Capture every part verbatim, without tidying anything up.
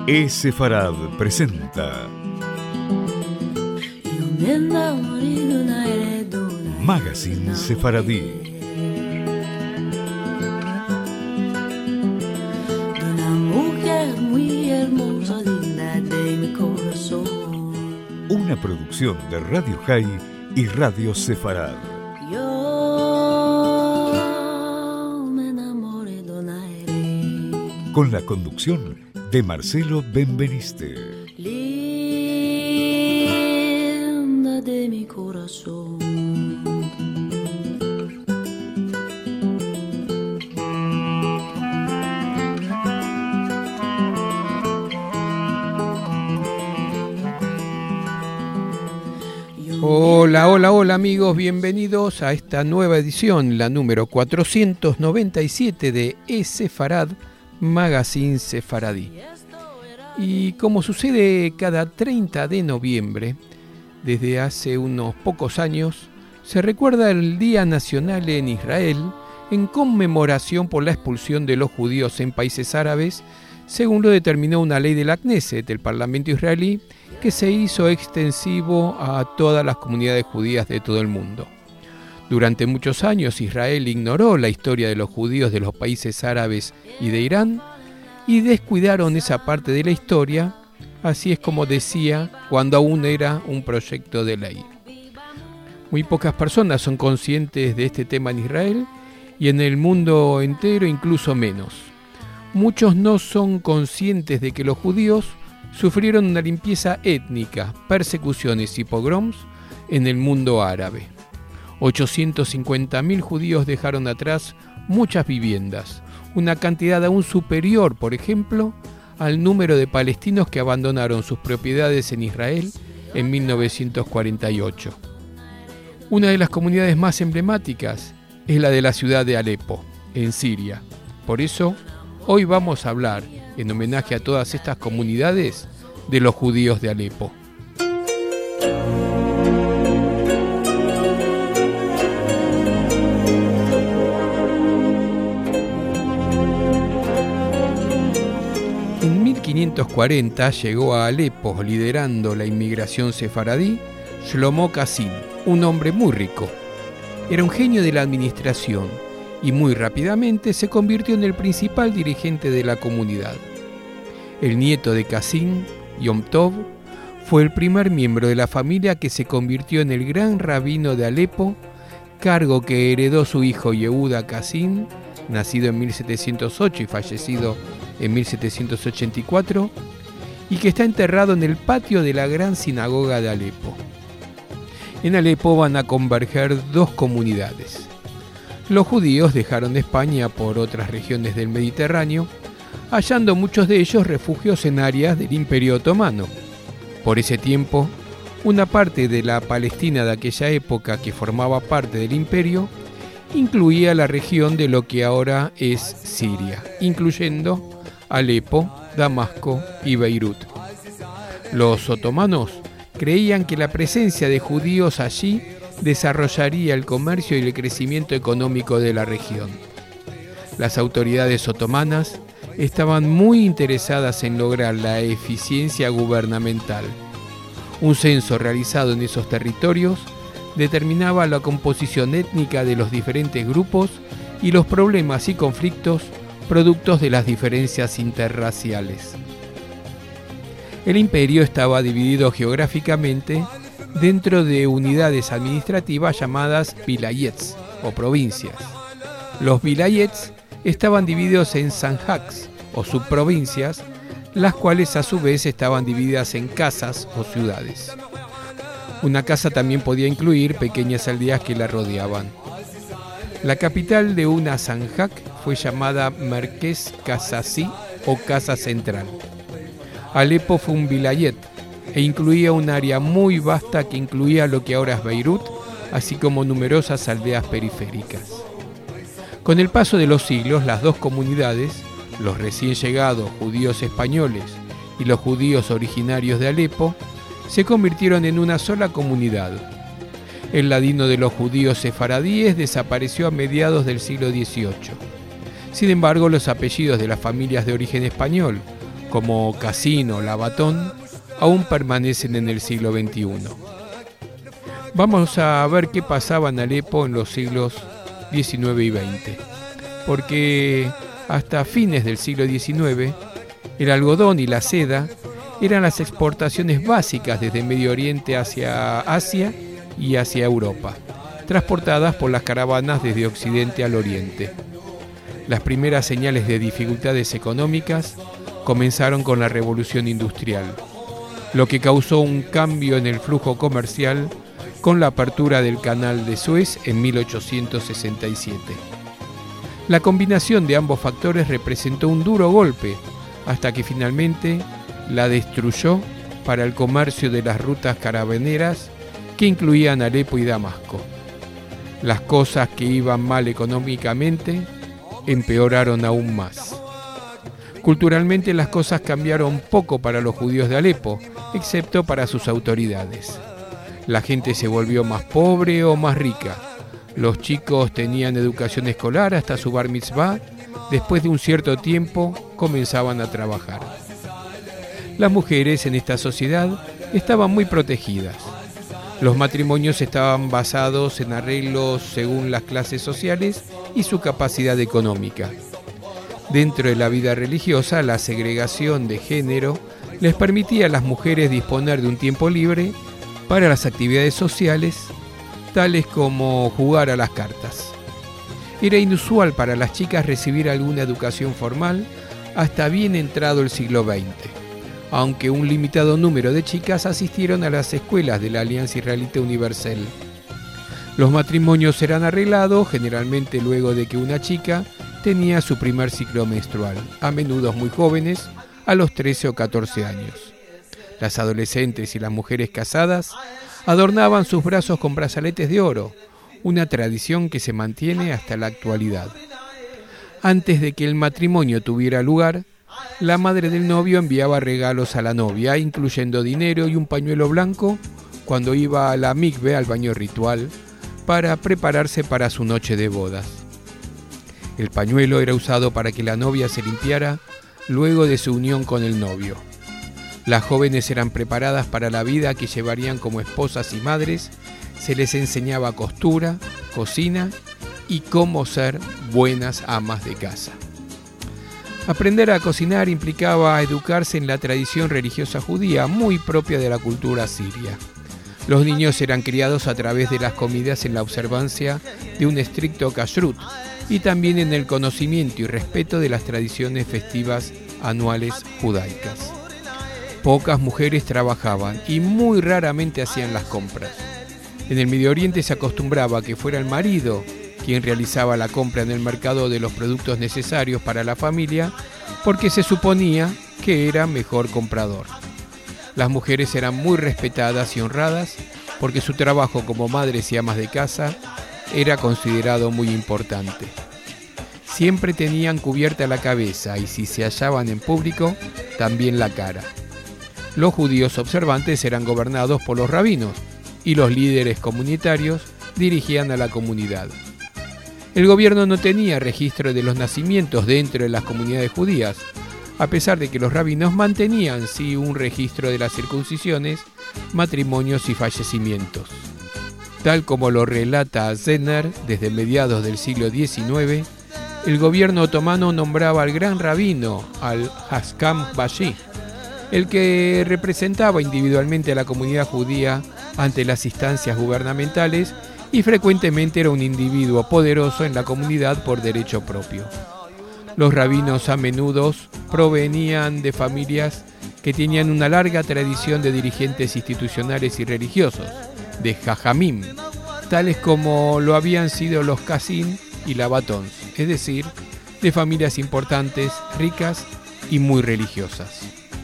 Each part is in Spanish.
E-Sefarad presenta Magazine Sefaradí. Una producción de Radio High y Radio Sefarad. Con la conducción de Marcelo Benveniste. Linda de mi corazón. Hola, hola, hola amigos, bienvenidos a esta nueva edición, la número cuatrocientos noventa y siete de E-Sefarad, Magazine Sefaradí. Y como sucede cada treinta de noviembre, desde hace unos pocos años, se recuerda el Día Nacional en Israel en conmemoración por la expulsión de los judíos en países árabes, según lo determinó una ley de la Knesset, el Parlamento israelí, que se hizo extensivo a todas las comunidades judías de todo el mundo. Durante muchos años Israel ignoró la historia de los judíos de los países árabes y de Irán y descuidaron esa parte de la historia, así es como decía cuando aún era un proyecto de ley. Muy pocas personas son conscientes de este tema en Israel y en el mundo entero incluso menos. Muchos no son conscientes de que los judíos sufrieron una limpieza étnica, persecuciones y pogroms en el mundo árabe. ochocientos cincuenta mil judíos dejaron atrás muchas viviendas, una cantidad aún superior, por ejemplo, al número de palestinos que abandonaron sus propiedades en Israel en mil novecientos cuarenta y ocho. Una de las comunidades más emblemáticas es la de la ciudad de Alepo, en Siria. Por eso, hoy vamos a hablar, en homenaje a todas estas comunidades, de los judíos de Alepo. En mil quinientos cuarenta llegó a Alepo, liderando la inmigración sefaradí, Shlomo Kassin, un hombre muy rico. Era un genio de la administración y muy rápidamente se convirtió en el principal dirigente de la comunidad. El nieto de Kassin, Yom Tov, fue el primer miembro de la familia que se convirtió en el gran rabino de Alepo, cargo que heredó su hijo Yehuda Kassin, nacido en mil setecientos ocho y fallecido en mil setecientos ochenta y cuatro, y que está enterrado en el patio de la gran sinagoga de Alepo. En Alepo van a converger dos comunidades. Los judíos dejaron España por otras regiones del Mediterráneo, hallando muchos de ellos refugios en áreas del Imperio Otomano. Por ese tiempo, una parte de la Palestina de aquella época que formaba parte del imperio incluía la región de lo que ahora es Siria, incluyendo Alepo, Damasco y Beirut. Los otomanos creían que la presencia de judíos allí desarrollaría el comercio y el crecimiento económico de la región. Las autoridades otomanas estaban muy interesadas en lograr la eficiencia gubernamental. Un censo realizado en esos territorios determinaba la composición étnica de los diferentes grupos y los problemas y conflictos productos de las diferencias interraciales. El imperio estaba dividido geográficamente dentro de unidades administrativas llamadas vilayets o provincias. Los vilayets estaban divididos en sanjaks o subprovincias, las cuales a su vez estaban divididas en casas o ciudades. Una casa también podía incluir pequeñas aldeas que la rodeaban. La capital de una sanjak fue llamada Merkez Kasasi o Casa Central. Alepo fue un vilayet e incluía un área muy vasta que incluía lo que ahora es Beirut, así como numerosas aldeas periféricas. Con el paso de los siglos, las dos comunidades, los recién llegados judíos españoles y los judíos originarios de Alepo, se convirtieron en una sola comunidad. El ladino de los judíos sefaradíes desapareció a mediados del siglo dieciocho. Sin embargo, los apellidos de las familias de origen español, como Casín o Labatón, aún permanecen en el siglo veintiuno. Vamos a ver qué pasaba en Alepo en los siglos diecinueve y veinte, porque hasta fines del siglo diecinueve el algodón y la seda eran las exportaciones básicas desde Medio Oriente hacia Asia y hacia Europa, transportadas por las caravanas desde Occidente al Oriente. Las primeras señales de dificultades económicas comenzaron con la Revolución Industrial, lo que causó un cambio en el flujo comercial con la apertura del Canal de Suez en mil ochocientos sesenta y siete. La combinación de ambos factores representó un duro golpe hasta que finalmente la destruyó para el comercio de las rutas caravaneras que incluían Alepo y Damasco. Las cosas que iban mal económicamente empeoraron aún más. Culturalmente las cosas cambiaron poco para los judíos de Alepo, excepto para sus autoridades. La gente se volvió más pobre o más rica. Los chicos tenían educación escolar hasta su bar mitzvah. Después de un cierto tiempo comenzaban a trabajar. Las mujeres en esta sociedad estaban muy protegidas. Los matrimonios estaban basados en arreglos según las clases sociales y su capacidad económica. Dentro de la vida religiosa, la segregación de género les permitía a las mujeres disponer de un tiempo libre para las actividades sociales, tales como jugar a las cartas. Era inusual para las chicas recibir alguna educación formal hasta bien entrado el siglo veinte, aunque un limitado número de chicas asistieron a las escuelas de la Alianza Israelita Universal. Los matrimonios eran arreglados generalmente luego de que una chica tenía su primer ciclo menstrual, a menudo muy jóvenes, a los trece o catorce años. Las adolescentes y las mujeres casadas adornaban sus brazos con brazaletes de oro, una tradición que se mantiene hasta la actualidad. Antes de que el matrimonio tuviera lugar, la madre del novio enviaba regalos a la novia, incluyendo dinero y un pañuelo blanco, cuando iba a la mikve, al baño ritual, para prepararse para su noche de bodas. El pañuelo era usado para que la novia se limpiara luego de su unión con el novio. Las jóvenes eran preparadas para la vida que llevarían como esposas y madres. Se les enseñaba costura, cocina y cómo ser buenas amas de casa. Aprender a cocinar implicaba educarse en la tradición religiosa judía, muy propia de la cultura siria. Los niños eran criados a través de las comidas en la observancia de un estricto kashrut y también en el conocimiento y respeto de las tradiciones festivas anuales judaicas. Pocas mujeres trabajaban y muy raramente hacían las compras. En el Medio Oriente se acostumbraba a que fuera el marido quien realizaba la compra en el mercado de los productos necesarios para la familia, porque se suponía que era mejor comprador. Las mujeres eran muy respetadas y honradas porque su trabajo como madres y amas de casa era considerado muy importante. Siempre tenían cubierta la cabeza y si se hallaban en público, también la cara. Los judíos observantes eran gobernados por los rabinos y los líderes comunitarios dirigían a la comunidad. El gobierno no tenía registro de los nacimientos dentro de las comunidades judías, a pesar de que los rabinos mantenían sí un registro de las circuncisiones, matrimonios y fallecimientos. Tal como lo relata Zenner, desde mediados del siglo diecinueve, el gobierno otomano nombraba al gran rabino, al Haskam Bashi, el que representaba individualmente a la comunidad judía ante las instancias gubernamentales y frecuentemente era un individuo poderoso en la comunidad por derecho propio. Los rabinos a menudo provenían de familias que tenían una larga tradición de dirigentes institucionales y religiosos, de jajamim, tales como lo habían sido los Casín y Labatón, es decir, de familias importantes, ricas y muy religiosas.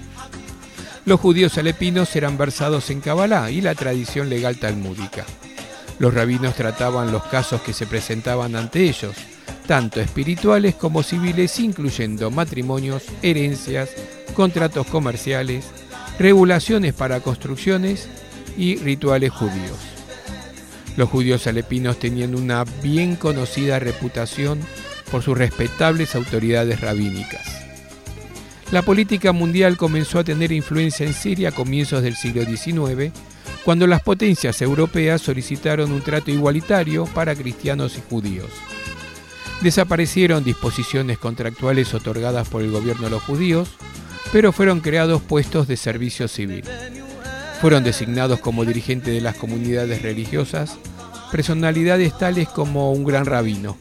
Los judíos alepinos eran versados en Kabbalah y la tradición legal talmúdica. Los rabinos trataban los casos que se presentaban ante ellos, tanto espirituales como civiles, incluyendo matrimonios, herencias, contratos comerciales, regulaciones para construcciones y rituales judíos. Los judíos alepinos tenían una bien conocida reputación por sus respetables autoridades rabínicas. La política mundial comenzó a tener influencia en Siria a comienzos del siglo diecinueve, cuando las potencias europeas solicitaron un trato igualitario para cristianos y judíos. Desaparecieron disposiciones contractuales otorgadas por el gobierno a los judíos, pero fueron creados puestos de servicio civil. Fueron designados como dirigentes de las comunidades religiosas personalidades tales como un gran rabino.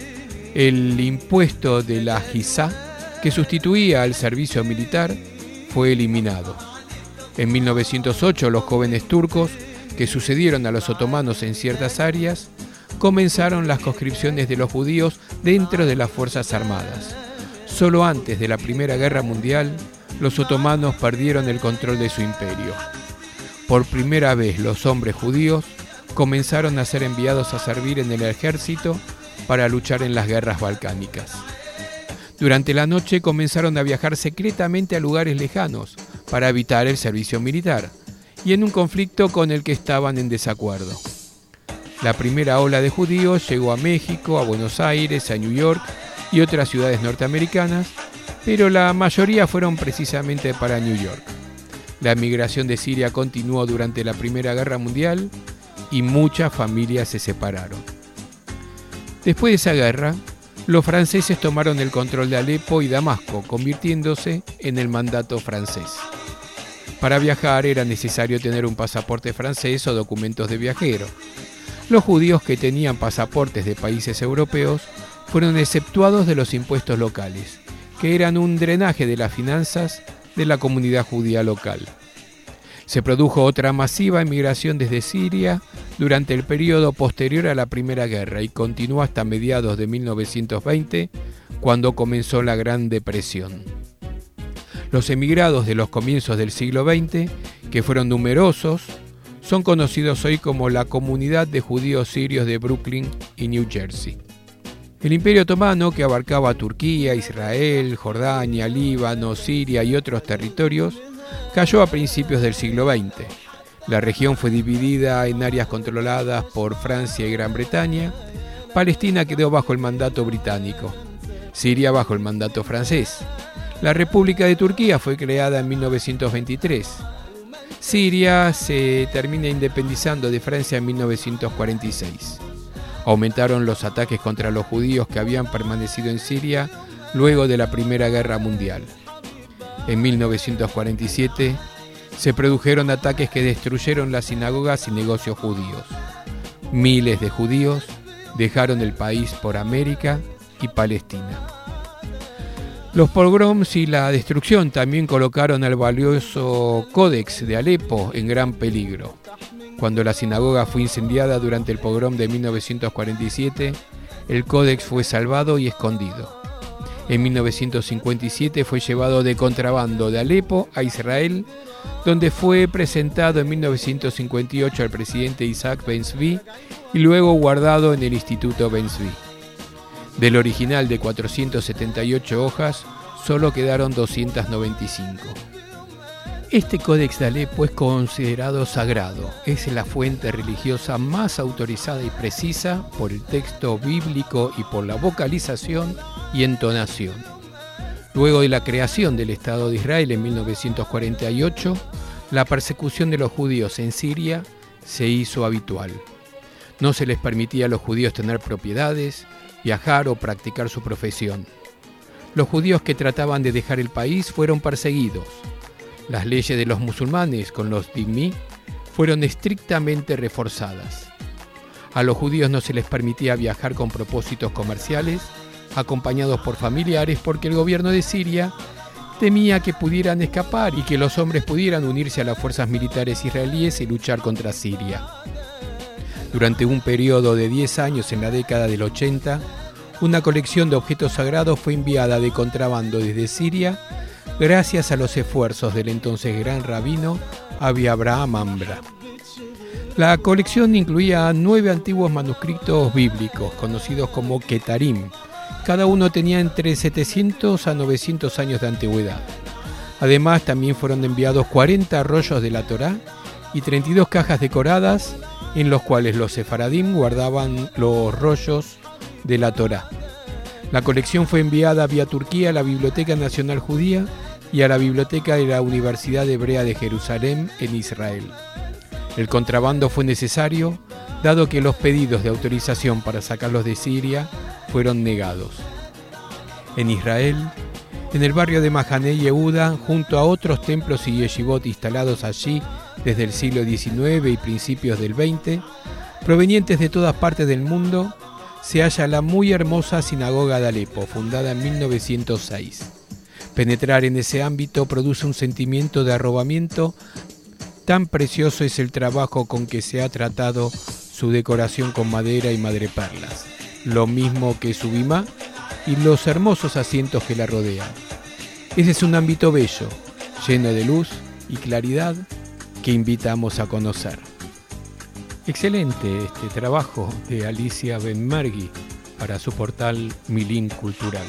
El impuesto de la jizá, que sustituía al servicio militar, fue eliminado. En mil novecientos ocho, los jóvenes turcos, que sucedieron a los otomanos en ciertas áreas, comenzaron las conscripciones de los judíos dentro de las Fuerzas Armadas. Solo antes de la Primera Guerra Mundial, los otomanos perdieron el control de su imperio. Por primera vez, los hombres judíos comenzaron a ser enviados a servir en el ejército para luchar en las guerras balcánicas. Durante la noche comenzaron a viajar secretamente a lugares lejanos para evitar el servicio militar y en un conflicto con el que estaban en desacuerdo. La primera ola de judíos llegó a México, a Buenos Aires, a New York y otras ciudades norteamericanas, pero la mayoría fueron precisamente para New York. La migración de Siria continuó durante la Primera Guerra Mundial y muchas familias se separaron. Después de esa guerra, los franceses tomaron el control de Alepo y Damasco, convirtiéndose en el mandato francés. Para viajar era necesario tener un pasaporte francés o documentos de viajero. Los judíos que tenían pasaportes de países europeos fueron exceptuados de los impuestos locales, que eran un drenaje de las finanzas de la comunidad judía local. Se produjo otra masiva emigración desde Siria durante el periodo posterior a la Primera Guerra y continuó hasta mediados de mil novecientos veinte, cuando comenzó la Gran Depresión. Los emigrados de los comienzos del siglo veinte, que fueron numerosos, son conocidos hoy como la Comunidad de Judíos Sirios de Brooklyn y New Jersey. El Imperio Otomano, que abarcaba Turquía, Israel, Jordania, Líbano, Siria y otros territorios, cayó a principios del siglo veinte. La región fue dividida en áreas controladas por Francia y Gran Bretaña. Palestina quedó bajo el mandato británico, Siria bajo el mandato francés. La República de Turquía fue creada en mil novecientos veintitrés. Siria se termina independizando de Francia en mil novecientos cuarenta y seis. Aumentaron los ataques contra los judíos que habían permanecido en Siria luego de la Primera Guerra Mundial. En mil novecientos cuarenta y siete se produjeron ataques que destruyeron las sinagogas y negocios judíos. Miles de judíos dejaron el país por América y Palestina. Los pogroms y la destrucción también colocaron al valioso Códex de Alepo en gran peligro. Cuando la sinagoga fue incendiada durante el pogrom de mil novecientos cuarenta y siete, el Códex fue salvado y escondido. En mil novecientos cincuenta y siete fue llevado de contrabando de Alepo a Israel, donde fue presentado en mil novecientos cincuenta y ocho al presidente Isaac Ben-Zvi y luego guardado en el Instituto Ben-Zvi. Del original de cuatrocientas setenta y ocho hojas, solo quedaron doscientas noventa y cinco. Este Códex de Alepo es considerado sagrado. Es la fuente religiosa más autorizada y precisa por el texto bíblico y por la vocalización y entonación. Luego de la creación del Estado de Israel en mil novecientos cuarenta y ocho, la persecución de los judíos en Siria se hizo habitual. No se les permitía a los judíos tener propiedades, viajar o practicar su profesión. Los judíos que trataban de dejar el país fueron perseguidos. Las leyes de los musulmanes con los dhimmi fueron estrictamente reforzadas. A los judíos no se les permitía viajar con propósitos comerciales, acompañados por familiares, porque el gobierno de Siria temía que pudieran escapar y que los hombres pudieran unirse a las fuerzas militares israelíes y luchar contra Siria. Durante un periodo de diez años en la década del ochenta, una colección de objetos sagrados fue enviada de contrabando desde Siria gracias a los esfuerzos del entonces gran rabino Abi Abraham Ambra. La colección incluía nueve antiguos manuscritos bíblicos, conocidos como Ketarim. Cada uno tenía entre setecientos a novecientos años de antigüedad. Además, también fueron enviados cuarenta rollos de la Torá y treinta y dos cajas decoradas en los cuales los sefaradim guardaban los rollos de la Torá. La colección fue enviada vía Turquía a la Biblioteca Nacional Judía y a la biblioteca de la Universidad Hebrea de Jerusalén en Israel. El contrabando fue necesario, dado que los pedidos de autorización para sacarlos de Siria fueron negados. En Israel, en el barrio de Mahané Yehuda, junto a otros templos y yeshivot instalados allí desde el siglo diecinueve y principios del veinte, provenientes de todas partes del mundo, se halla la muy hermosa sinagoga de Alepo, fundada en mil novecientos seis. Penetrar en ese ámbito produce un sentimiento de arrobamiento. Tan precioso es el trabajo con que se ha tratado su decoración con madera y madreperlas, lo mismo que su bimá y los hermosos asientos que la rodean. Ese es un ámbito bello, lleno de luz y claridad, que invitamos a conocer. Excelente este trabajo de Alicia Benmergui para su portal Milín Cultural.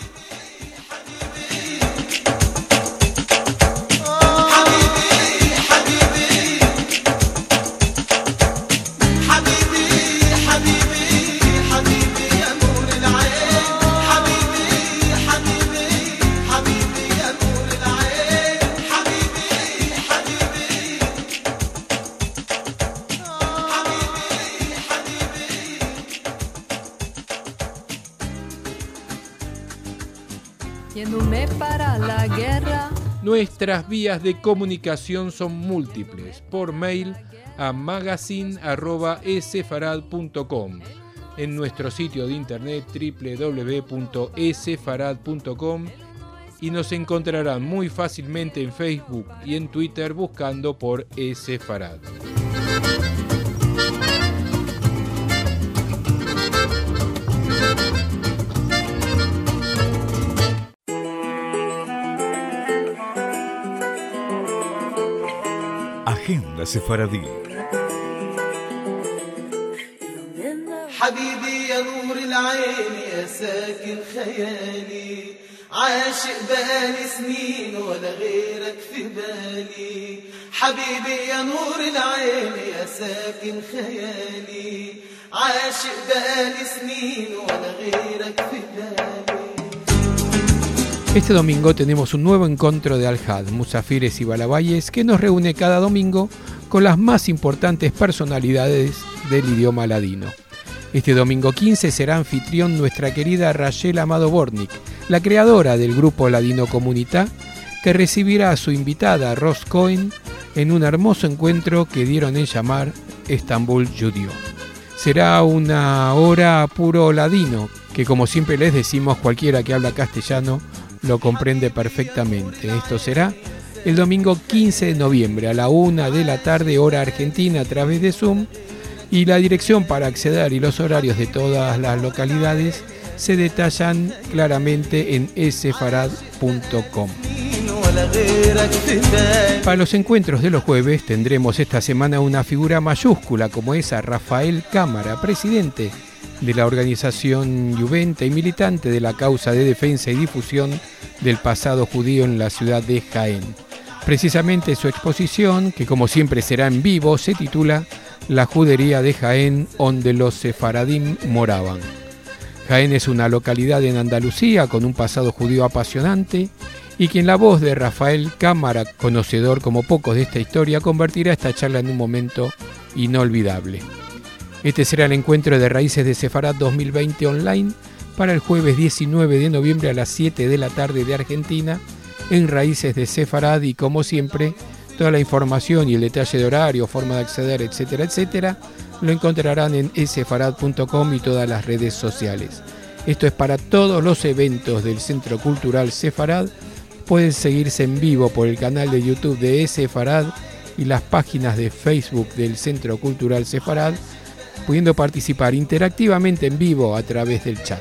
Yéndome para la guerra. Nuestras vías de comunicación son múltiples. Por mail a magazine arroba esefarad punto com, en nuestro sitio de internet doble u doble u doble u punto esefarad punto com, y nos encontrarán muy fácilmente en Facebook y en Twitter buscando por Esefarad. Agenda Sefaradí. حبيبي يا نور العين يا ساكن خيالي عاشق بقالي سنين ولا غيرك في بالي حبيبي يا نور العين يا ساكن خيالي عاشق بقالي سنين ولا غيرك في بالي. Este domingo tenemos un nuevo encuentro de Al-Had, Musafires y Balabayes, que nos reúne cada domingo con las más importantes personalidades del idioma ladino. Este domingo quince será anfitrión nuestra querida Rachel Amado Bornik, la creadora del grupo Ladino Comunità, que recibirá a su invitada Ros Cohen en un hermoso encuentro que dieron en llamar Estambul Judío. Será una hora puro ladino, que como siempre les decimos, cualquiera que habla castellano lo comprende perfectamente. Esto será el domingo quince de noviembre a la una de la tarde, hora argentina, a través de Zoom, y la dirección para acceder y los horarios de todas las localidades se detallan claramente en esefarad punto com. Para los encuentros de los jueves tendremos esta semana una figura mayúscula como es a Rafael Cámara, presidente de la organización Juventa y militante de la causa de defensa y difusión del pasado judío en la ciudad de Jaén. Precisamente su exposición, que como siempre será en vivo, se titula La judería de Jaén, donde los sefaradim moraban. Jaén es una localidad en Andalucía con un pasado judío apasionante y que en la voz de Rafael Cámara, conocedor como pocos de esta historia, convertirá esta charla en un momento inolvidable. Este será el encuentro de Raíces de Sefarad dos mil veinte online para el jueves diecinueve de noviembre a las siete de la tarde de Argentina en Raíces de Sefarad, y como siempre toda la información y el detalle de horario, forma de acceder, etcétera, etcétera, lo encontrarán en esefarad punto com y todas las redes sociales. Esto es para todos los eventos del Centro Cultural Sefarad. Pueden seguirse en vivo por el canal de YouTube de Esefarad y las páginas de Facebook del Centro Cultural Sefarad, pudiendo participar interactivamente en vivo a través del chat.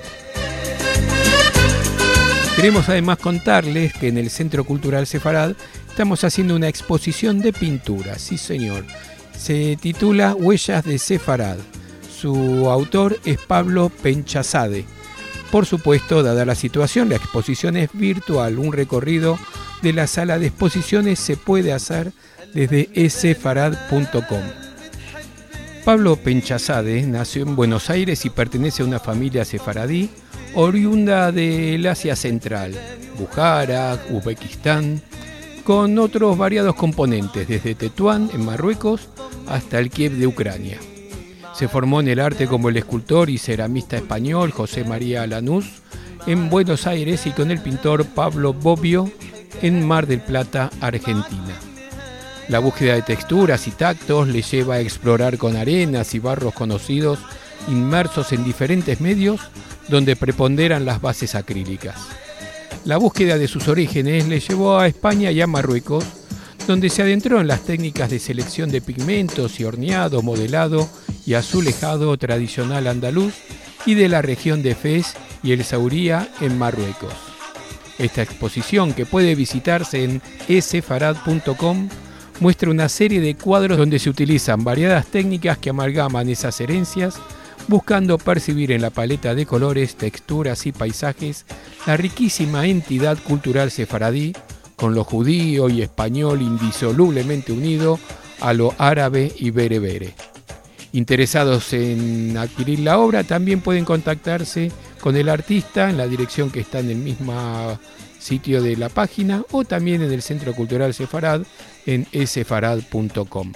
Queremos además contarles que en el Centro Cultural Sefarad estamos haciendo una exposición de pinturas, sí señor. Se titula Huellas de Sefarad. Su autor es Pablo Penchazade. Por supuesto, dada la situación, la exposición es virtual. Un recorrido de la sala de exposiciones se puede hacer desde esefarad punto com. Pablo Penchazade nació en Buenos Aires y pertenece a una familia sefaradí oriunda del Asia Central, Bujara, Uzbekistán, con otros variados componentes, desde Tetuán, en Marruecos, hasta el Kiev de Ucrania. Se formó en el arte como el escultor y ceramista español José María Lanús en Buenos Aires y con el pintor Pablo Bobbio en Mar del Plata, Argentina. La búsqueda de texturas y tactos le lleva a explorar con arenas y barros conocidos inmersos en diferentes medios donde preponderan las bases acrílicas. La búsqueda de sus orígenes le llevó a España y a Marruecos, donde se adentró en las técnicas de selección de pigmentos y horneado, modelado y azulejado tradicional andaluz y de la región de Fez y el Sauría en Marruecos. Esta exposición, que puede visitarse en e sefarad punto com, muestra una serie de cuadros donde se utilizan variadas técnicas que amalgaman esas herencias, buscando percibir en la paleta de colores, texturas y paisajes la riquísima entidad cultural sefaradí, con lo judío y español indisolublemente unido a lo árabe y berebere. Interesados en adquirir la obra también pueden contactarse con el artista en la dirección que está en el mismo sitio de la página o también en el Centro Cultural Sefarad en e sefarad punto com.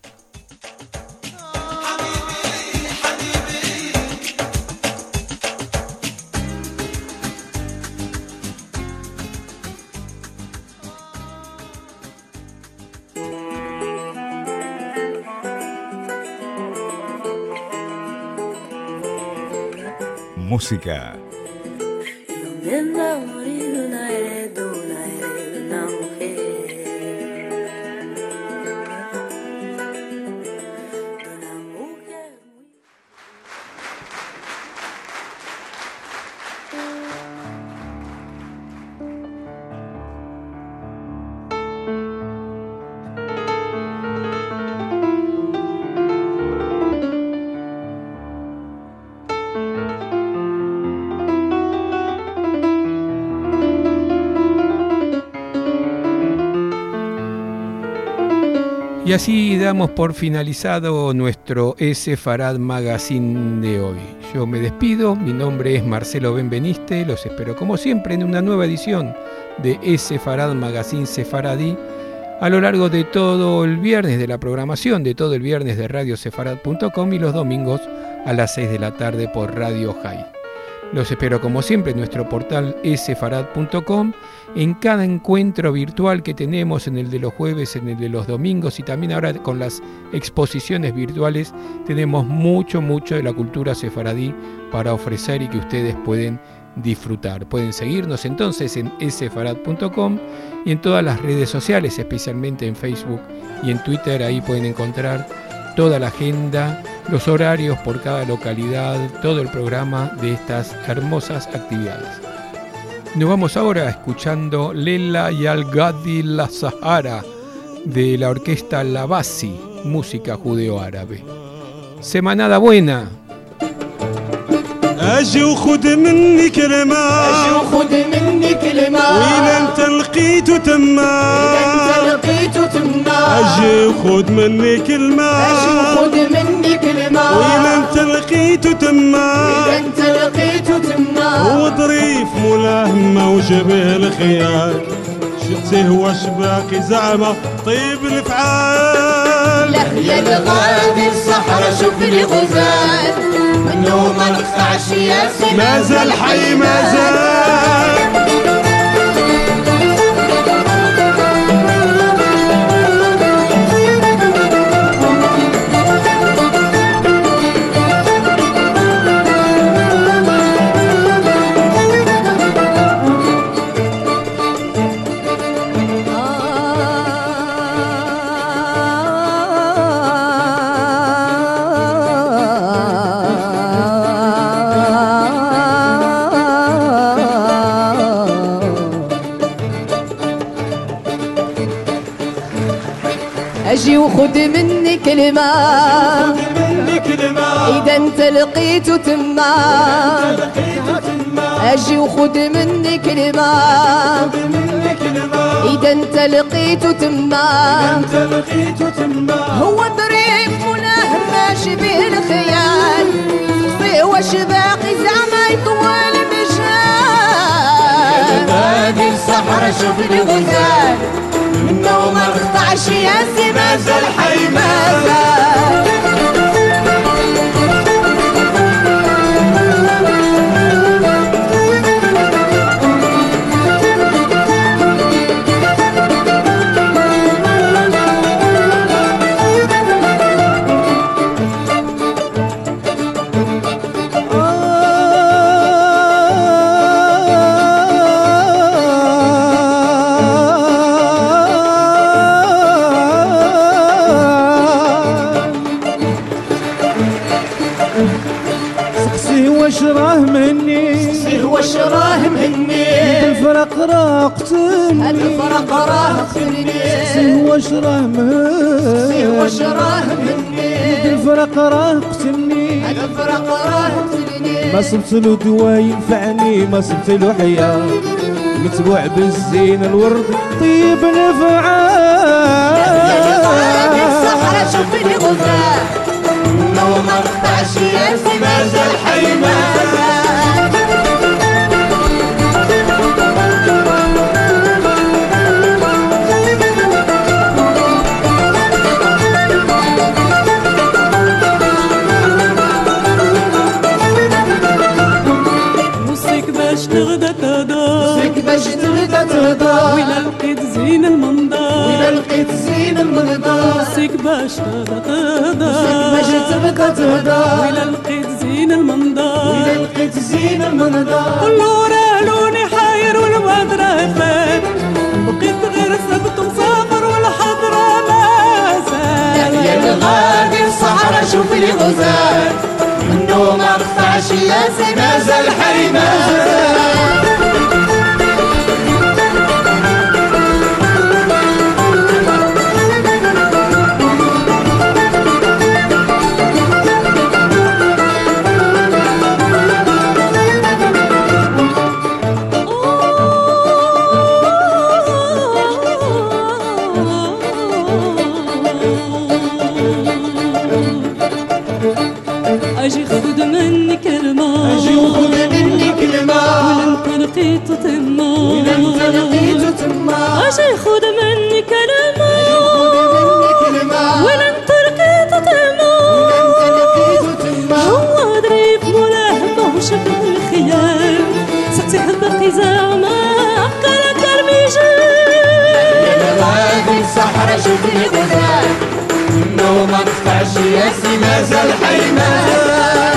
Música. Y así damos por finalizado nuestro E Sefarad Magazine de hoy. Yo me despido, mi nombre es Marcelo Benveniste, los espero como siempre en una nueva edición de E Sefarad Magazine Sefaradí a lo largo de todo el viernes de la programación, de todo el viernes de radio sefarad punto com y los domingos a las seis de la tarde por Radio High. Los espero como siempre en nuestro portal e sefarad punto com, en cada encuentro virtual que tenemos, en el de los jueves, en el de los domingos y también ahora con las exposiciones virtuales. Tenemos mucho, mucho de la cultura sefaradí para ofrecer y que ustedes pueden disfrutar. Pueden seguirnos entonces en e sefarad punto com y en todas las redes sociales, especialmente en Facebook y en Twitter. Ahí pueden encontrar toda la agenda, los horarios por cada localidad, todo el programa de estas hermosas actividades. Nos vamos ahora escuchando Lela y Al-Gadi La Sahara de la orquesta Labasi, música judeo-árabe. Semanada buena. اجي وخد مني كلمة اجي وخد مني كلمة وإذا انت لقيته تما وإذا انت لقيته تما اجي وخد مني كلمة اجي وخد مني كلمة وإذا انت لقيته تما وإذا انت لقيته تما هو ظريف ملهمة وشبه الخيال شفته واشباكي زعمة طيب الافعال له يا الغادي الصحراء شوف لي غزال منه ما نقطعش ياسين ما زال حي ما زال اجي وخد مني كلمة إذا انت لقيته تما اجي وخد مني كلمة إذا انت لقيته تما هو ظريف ملهم ماشي به الخيال فيه واش باقي زعما يطول مجال هذه الصحراء شوف لي غزال نقطعش ياسي مازال حي مازال. واش راه مني سيه واش راه مني الفرق راه قتلني هاد الفرق راه قتلني سيه واش راه مني سيه واش راه مني الفرق راه قتلني هاد الفرق راه قتلني ما صبت له دواء ينفعني ما صبت له حياة متبوع بالزين الورد طيب نفعان يا الصحراء شوفني غزال وما نقطعش ياسي مازال حي مازال. وصيك باش تغدا تهضر وصيك باش تغدا تهضر وإلا لقيت زين المنظر وإلا لقيت زين المنظر وصيك باش تغدا تهضر وصيك باش تبقى تهضر وإلا لقيت زين المنظر وإلا لقيت زين المنظر. كلو راه لوني حاير والواد راه فات بقيت غير سبت مسافر والحضرة مازال. يا الغادي الصحراء شوف لي غزال منو ما قطعش ياسي مازال حي مازال. أجي خذ مني كلمة أجي وخذ مني كلمة ولن لقيت تما ولن لقيت تما أجي خذ مني كلمة كلمة ولن لقيت تما لقيت تما. هو ضريب ملاه وشكل الخيال سقسي حبك زعما عقل كرميجان. يا الغادي الصحراء شوف لي غزال منو ما قطعش ياسي مازال حي مازال.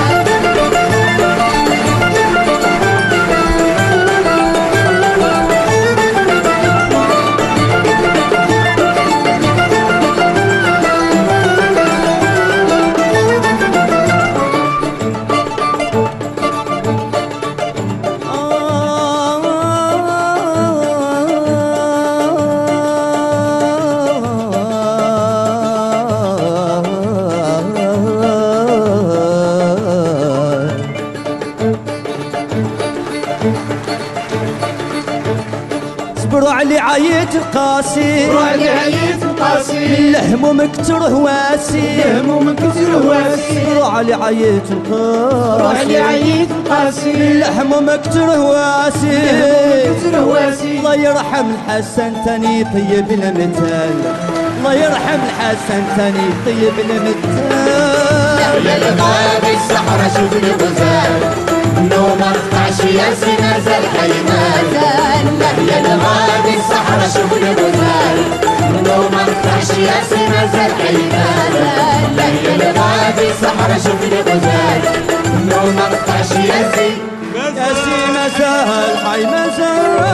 صبروا علي عييت القاسي صبروا علي عييت القاسي الهموم كتر هواسي الهموم كتر هواسي صبروا علي عييت القاسي صبروا علي عييت القاسي الهموم كتر هواسي كتر هواسي. الله يرحم الحسن تاني طيب المثال الله يرحم الحسن تاني طيب المثال. يا الغادي الصحراء شوف لي غزال منو ما قطعش ياسي مازال حي مازال. يا الغادي الصحراء شوف لي غزال منو ما قطعش ياسي مازال حي مازال. يا الغادي الصحراء شوف لي غزال منو ما قطعش ياسي ياسي مازال حي مازال.